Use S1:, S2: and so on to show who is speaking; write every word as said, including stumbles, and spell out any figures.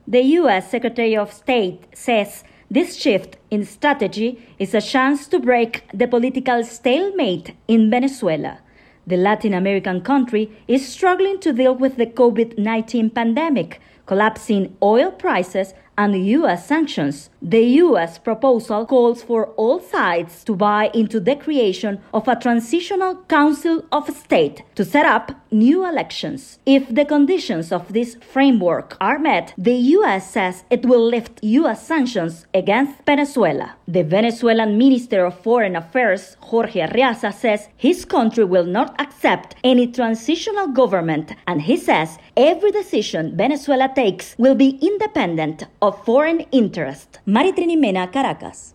S1: The U S Secretary of State says this shift in strategy is a chance to break the political stalemate in Venezuela. The Latin American country is struggling to deal with the COVID nineteen pandemic, collapsing oil prices, and U S sanctions. The U S proposal calls for all sides to buy into the creation of a transitional council of state to set up new elections. If the conditions of this framework are met, the U S says it will lift U S sanctions against Venezuela. The Venezuelan Minister of Foreign Affairs, Jorge Arreaza, says his country will not accept any transitional government, and he says every decision Venezuela takes will be independent of foreign interest. Maritrini Mena, Caracas.